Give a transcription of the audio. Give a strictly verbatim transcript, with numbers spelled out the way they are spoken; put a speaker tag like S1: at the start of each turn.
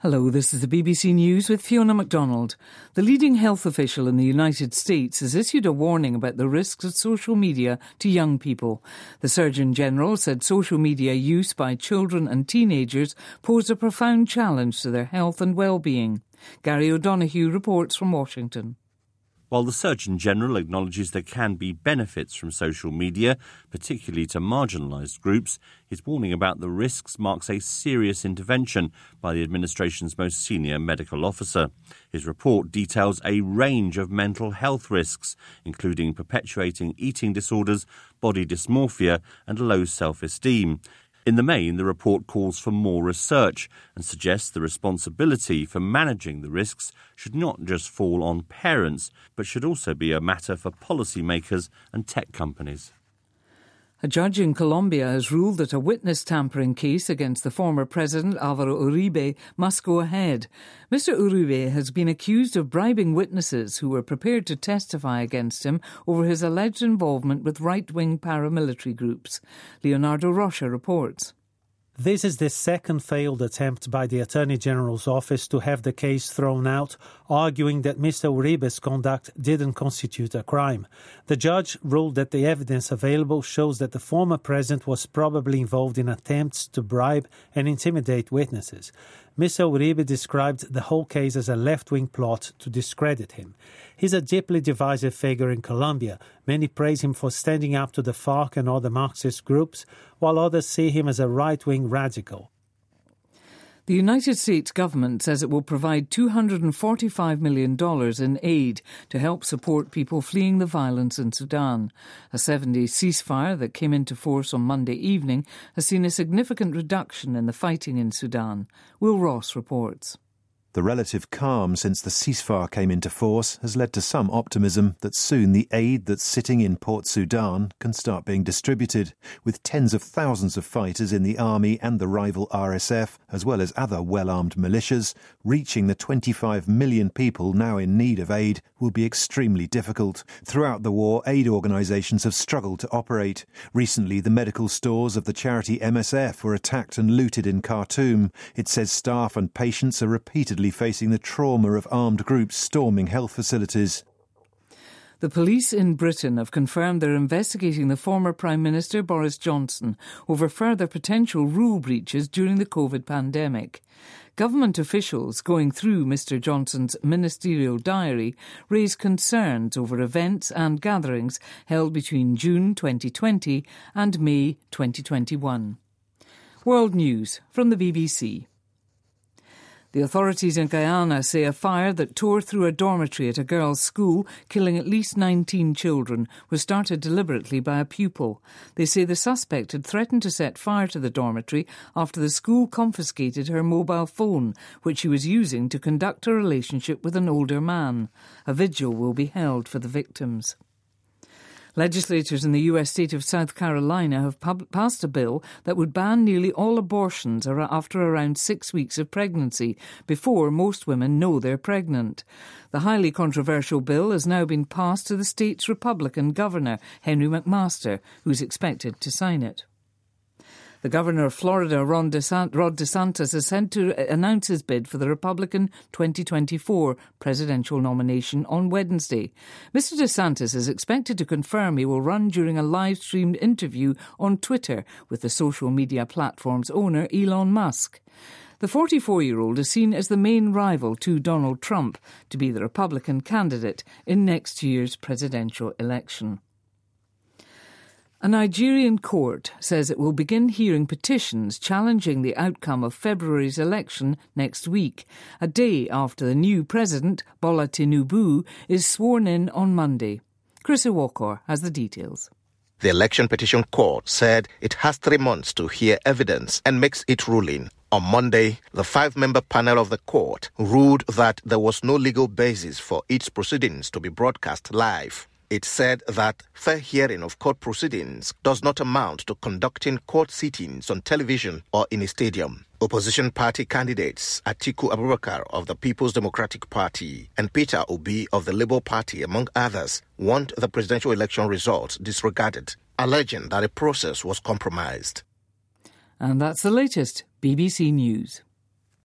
S1: Hello, this is the B B C News with Fiona MacDonald. The leading health official in the United States has issued a warning about the risks of social media to young people. The Surgeon General said social media use by children and teenagers pose a profound challenge to their health and well-being. Gary O'Donoghue reports from Washington.
S2: While the Surgeon General acknowledges there can be benefits from social media, particularly to marginalised groups, his warning about the risks marks a serious intervention by the administration's most senior medical officer. His report details a range of mental health risks, including perpetuating eating disorders, body dysmorphia and low self-esteem. In the main, the report calls for more research and suggests the responsibility for managing the risks should not just fall on parents, but should also be a matter for policymakers and tech companies.
S1: A judge in Colombia has ruled that a witness tampering case against the former president Álvaro Uribe must go ahead. Mister Uribe has been accused of bribing witnesses who were prepared to testify against him over his alleged involvement with right-wing paramilitary groups. Leonardo Rocha reports.
S3: This is the second failed attempt by the Attorney General's office to have the case thrown out, arguing that Mister Uribe's conduct didn't constitute a crime. The judge ruled that the evidence available shows that the former president was probably involved in attempts to bribe and intimidate witnesses. Mister Uribe described the whole case as a left-wing plot to discredit him. He's a deeply divisive figure in Colombia. Many praise him for standing up to the FARC and other Marxist groups, while others see him as a right-wing radical.
S1: The United States government says it will provide two hundred forty-five million dollars in aid to help support people fleeing the violence in Sudan. A seven-day ceasefire that came into force on Monday evening has seen a significant reduction in the fighting in Sudan. Will Ross reports.
S4: The relative calm since the ceasefire came into force has led to some optimism that soon the aid that's sitting in Port Sudan can start being distributed, with tens of thousands of fighters in the army and the rival R S F, as well as other well-armed militias. Reaching the twenty-five million people now in need of aid will be extremely difficult. Throughout the war, aid organisations have struggled to operate. Recently, the medical stores of the charity M S F were attacked and looted in Khartoum. It says staff and patients are repeatedly facing the trauma of armed groups storming health facilities.
S1: The police in Britain have confirmed they're investigating the former Prime Minister Boris Johnson over further potential rule breaches during the COVID pandemic. Government officials going through Mister Johnson's ministerial diary raised concerns over events and gatherings held between June twenty twenty and May twenty twenty-one. World News from the B B C. The authorities in Guyana say a fire that tore through a dormitory at a girls' school, killing at least nineteen children, was started deliberately by a pupil. They say the suspect had threatened to set fire to the dormitory after the school confiscated her mobile phone, which she was using to conduct a relationship with an older man. A vigil will be held for the victims. Legislators in the U S state of South Carolina have pub- passed a bill that would ban nearly all abortions ar- after around six weeks of pregnancy, before most women know they're pregnant. The highly controversial bill has now been passed to the state's Republican governor, Henry McMaster, who's expected to sign it. The governor of Florida, Ron DeSant- Rod DeSantis, has said to announce his bid for the Republican twenty twenty-four presidential nomination on Wednesday. Mister DeSantis is expected to confirm he will run during a live-streamed interview on Twitter with the social media platform's owner, Elon Musk. The forty-four-year-old is seen as the main rival to Donald Trump to be the Republican candidate in next year's presidential election. A Nigerian court says it will begin hearing petitions challenging the outcome of February's election next week, a day after the new president, Bola Tinubu, is sworn in on Monday. Chris Iwokor has the details.
S5: The Election Petition Court said it has three months to hear evidence and makes its ruling. On Monday, the five-member panel of the court ruled that there was no legal basis for its proceedings to be broadcast live. It said that fair hearing of court proceedings does not amount to conducting court sittings on television or in a stadium. Opposition party candidates Atiku Abubakar of the People's Democratic Party and Peter Obi of the Labour Party, among others, want the presidential election results disregarded, alleging that the process was compromised.
S1: And that's the latest B B C News.